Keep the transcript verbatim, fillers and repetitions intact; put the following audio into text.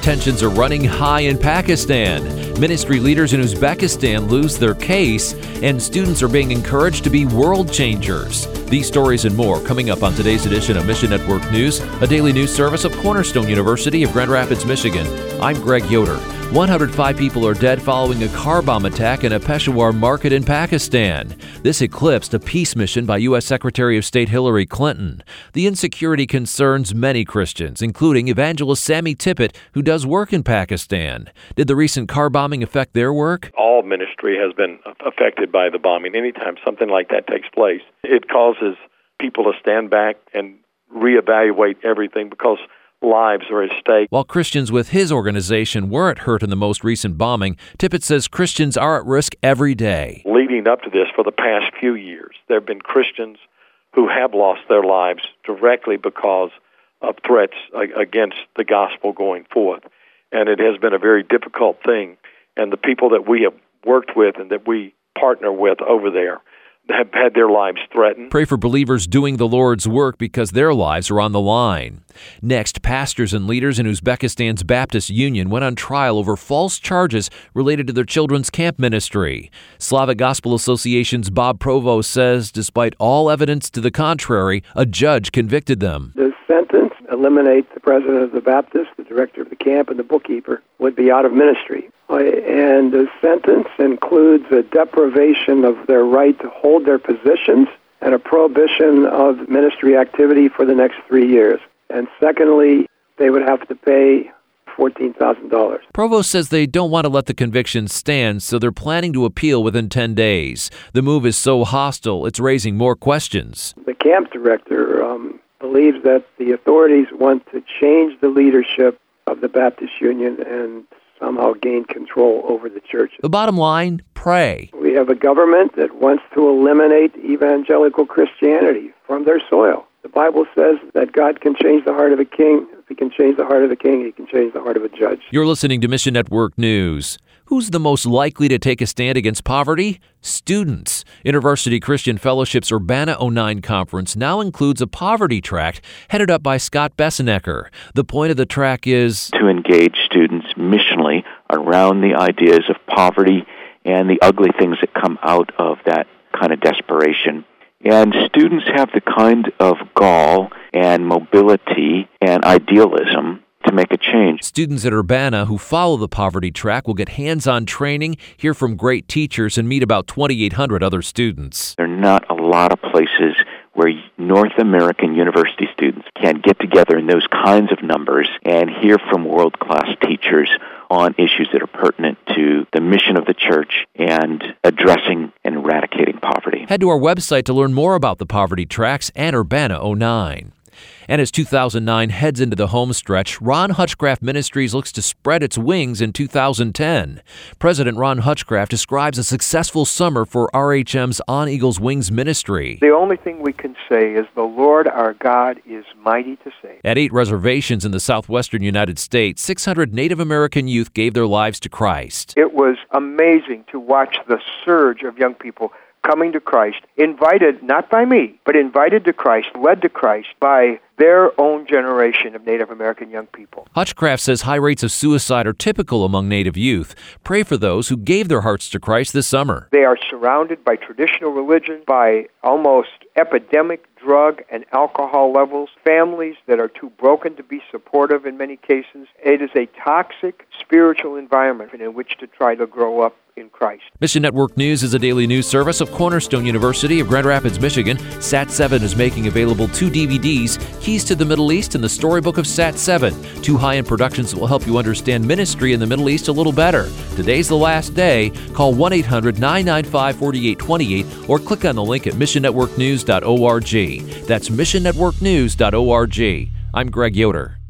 Tensions are running high in Pakistan. Ministry leaders in Uzbekistan lose their case, and students are being encouraged to be world changers. These stories and more coming up on today's edition of Mission Network News, a daily news service of Cornerstone University of Grand Rapids, Michigan. I'm Greg Yoder. one hundred five people are dead following a car bomb attack in a Peshawar market in Pakistan. This eclipsed a peace mission by U S Secretary of State Hillary Clinton. The insecurity concerns many Christians, including evangelist Sammy Tippett, who does work in Pakistan. Did the recent car bombing affect their work? All ministry has been affected by the bombing. Anytime something like that takes place, it causes people to stand back and reevaluate everything because lives are at stake. While Christians with his organization weren't hurt in the most recent bombing, Tippett says Christians are at risk every day. Leading up to this, for the past few years, there have been Christians who have lost their lives directly because of threats against the gospel going forth. And it has been a very difficult thing. And the people that we have worked with and that we partner with over there have had their lives threatened. Pray for believers doing the Lord's work because their lives are on the line. Next, pastors and leaders in Uzbekistan's Baptist Union went on trial over false charges related to their children's camp ministry. Slavic Gospel Association's Bob Provost says despite all evidence to the contrary, a judge convicted them. The sentence eliminates the president of the Baptist, the director of the camp, and the bookkeeper would be out of ministry. And the sentence includes a deprivation of their right to hold their positions and a prohibition of ministry activity for the next three years. And secondly, they would have to pay fourteen thousand dollars. Provost says they don't want to let the conviction stand, so they're planning to appeal within ten days. The move is so hostile, it's raising more questions. The camp director um, believes that the authorities want to change the leadership of the Baptist Union and somehow gain control over the church. The bottom line, pray. We have a government that wants to eliminate evangelical Christianity from their soil. The Bible says that God can change the heart of a king. If he can change the heart of a king, he can change the heart of a judge. You're listening to Mission Network News. Who's the most likely to take a stand against poverty? Students. InterVarsity Christian Fellowship's Urbana oh nine conference now includes a poverty tract headed up by Scott Bessenecker. The point of the track is to engage students missionally around the ideas of poverty and the ugly things that come out of that kind of desperation. And students have the kind of gall and mobility and idealism to make a change. Students at Urbana who follow the poverty track will get hands-on training, hear from great teachers, and meet about twenty-eight hundred other students. There are not a lot of places where North American university students can get together in those kinds of numbers and hear from world-class teachers on issues that are pertinent to the mission of the church and addressing and eradicating poverty. Head to our website to learn more about the poverty tracks and Urbana oh nine. And as two thousand nine heads into the home stretch, Ron Hutchcraft Ministries looks to spread its wings in two thousand ten. President Ron Hutchcraft describes a successful summer for R H M's On Eagle's Wings ministry. The only thing we can say is the Lord our God is mighty to save. At eight reservations in the southwestern United States, six hundred Native American youth gave their lives to Christ. It was amazing to watch the surge of young people coming to Christ, invited, not by me, but invited to Christ, led to Christ by their own generation of Native American young people. Hutchcraft says high rates of suicide are typical among Native youth. Pray for those who gave their hearts to Christ this summer. They are surrounded by traditional religion, by almost epidemic drug and alcohol levels, families that are too broken to be supportive in many cases. It is a toxic spiritual environment in which to try to grow up in Christ. Mission Network News is a daily news service of Cornerstone University of Grand Rapids, Michigan. Sat seven is making available two D V Ds, Keys to the Middle East and the Storybook of Sat seven, two high-end productions that will help you understand ministry in the Middle East a little better. Today's the last day. Call one eight hundred nine nine five four eight two eight or click on the link at mission network news dot org. That's mission network news dot org. I'm Greg Yoder.